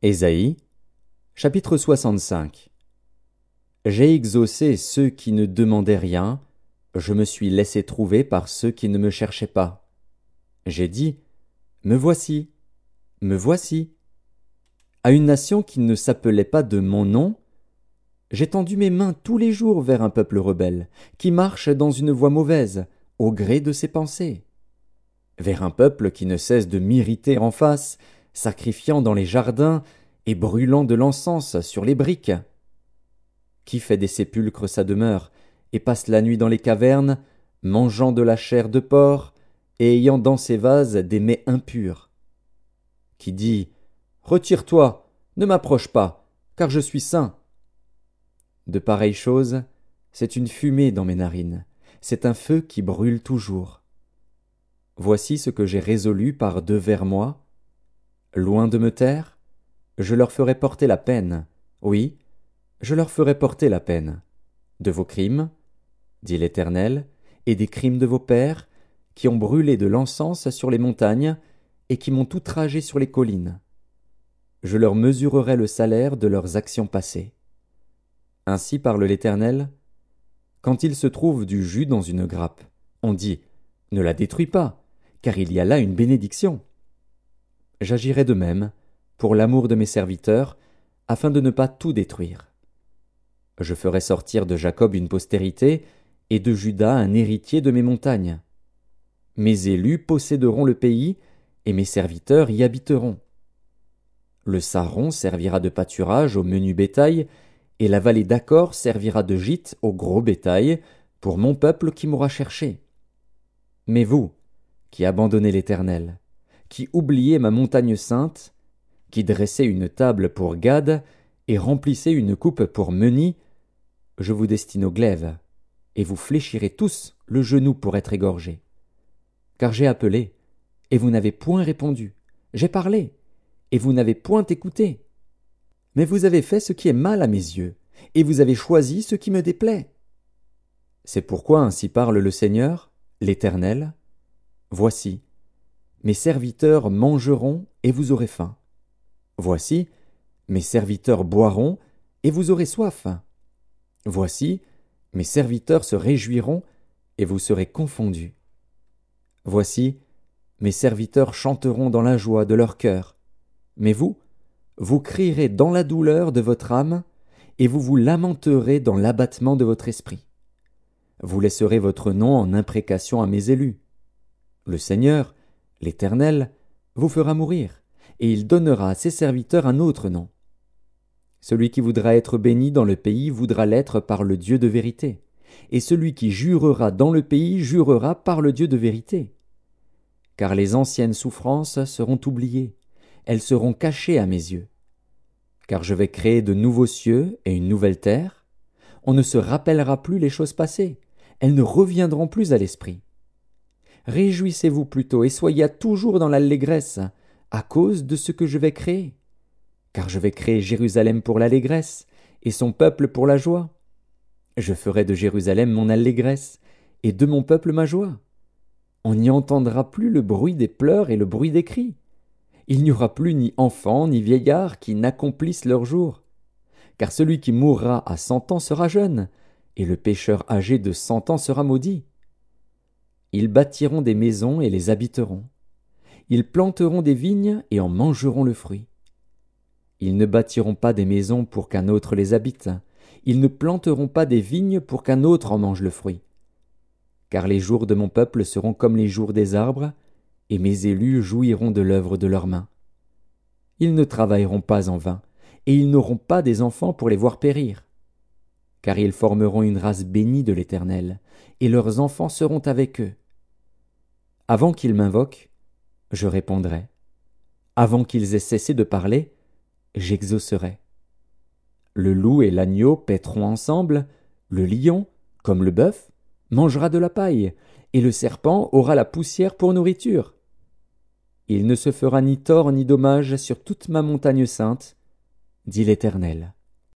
Ésaïe, chapitre 65. J'ai exaucé ceux qui ne demandaient rien, je me suis laissé trouver par ceux qui ne me cherchaient pas. J'ai dit, me voici, me voici. À une nation qui ne s'appelait pas de mon nom, j'ai tendu mes mains tous les jours vers un peuple rebelle, qui marche dans une voie mauvaise, au gré de ses pensées. Vers un peuple qui ne cesse de m'irriter en face, sacrifiant dans les jardins et brûlant de l'encens sur les briques. Qui fait des sépulcres sa demeure, et passe la nuit dans les cavernes, mangeant de la chair de porc, et ayant dans ses vases des mets impurs. Qui dit, retire-toi, ne m'approche pas, car je suis saint. De pareilles choses, c'est une fumée dans mes narines, c'est un feu qui brûle toujours. Voici ce que j'ai résolu par devers moi. Loin de me taire, je leur ferai porter la peine, oui, je leur ferai porter la peine, de vos crimes, dit l'Éternel, et des crimes de vos pères, qui ont brûlé de l'encens sur les montagnes, et qui m'ont outragé sur les collines. Je leur mesurerai le salaire de leurs actions passées. Ainsi parle l'Éternel. Quand il se trouve du jus dans une grappe, on dit, ne la détruis pas, car il y a là une bénédiction. J'agirai de même, pour l'amour de mes serviteurs, afin de ne pas tout détruire. Je ferai sortir de Jacob une postérité, et de Juda un héritier de mes montagnes. Mes élus posséderont le pays, et mes serviteurs y habiteront. Le Saron servira de pâturage au menu bétail, et la vallée d'Accor servira de gîte au gros bétail, pour mon peuple qui m'aura cherché. Mais vous, qui abandonnez l'Éternel, qui oubliez ma montagne sainte, qui dressez une table pour Gad, et remplissez une coupe pour Meni, je vous destine au glaive, et vous fléchirez tous le genou pour être égorgés. Car j'ai appelé, et vous n'avez point répondu, j'ai parlé, et vous n'avez point écouté. Mais vous avez fait ce qui est mal à mes yeux, et vous avez choisi ce qui me déplaît. C'est pourquoi ainsi parle le Seigneur, l'Éternel. Voici, mes serviteurs mangeront, et vous aurez faim. Voici, mes serviteurs boiront, et vous aurez soif. Voici, mes serviteurs se réjouiront, et vous serez confondus. Voici, mes serviteurs chanteront dans la joie de leur cœur. Mais vous, vous crierez dans la douleur de votre âme, et vous vous lamenterez dans l'abattement de votre esprit. Vous laisserez votre nom en imprécation à mes élus. Le Seigneur, l'Éternel, vous fera mourir, et il donnera à ses serviteurs un autre nom. Celui qui voudra être béni dans le pays voudra l'être par le Dieu de vérité, et celui qui jurera dans le pays jurera par le Dieu de vérité. Car les anciennes souffrances seront oubliées, elles seront cachées à mes yeux. Car je vais créer de nouveaux cieux et une nouvelle terre, on ne se rappellera plus les choses passées, elles ne reviendront plus à l'esprit. Réjouissez-vous plutôt et soyez toujours dans l'allégresse, à cause de ce que je vais créer. Car je vais créer Jérusalem pour l'allégresse, et son peuple pour la joie. Je ferai de Jérusalem mon allégresse, et de mon peuple ma joie. On n'y entendra plus le bruit des pleurs et le bruit des cris. Il n'y aura plus ni enfants ni vieillards qui n'accomplissent leur jour. Car celui qui mourra à 100 ans sera jeune, et le pécheur âgé de 100 ans sera maudit. Ils bâtiront des maisons et les habiteront. Ils planteront des vignes et en mangeront le fruit. Ils ne bâtiront pas des maisons pour qu'un autre les habite. Ils ne planteront pas des vignes pour qu'un autre en mange le fruit. Car les jours de mon peuple seront comme les jours des arbres, et mes élus jouiront de l'œuvre de leurs mains. Ils ne travailleront pas en vain, et ils n'auront pas des enfants pour les voir périr. Car ils formeront une race bénie de l'Éternel, et leurs enfants seront avec eux. Avant qu'ils m'invoquent, je répondrai. Avant qu'ils aient cessé de parler, j'exaucerai. Le loup et l'agneau paîtront ensemble, le lion, comme le bœuf, mangera de la paille, et le serpent aura la poussière pour nourriture. Il ne se fera ni tort ni dommage sur toute ma montagne sainte, dit l'Éternel.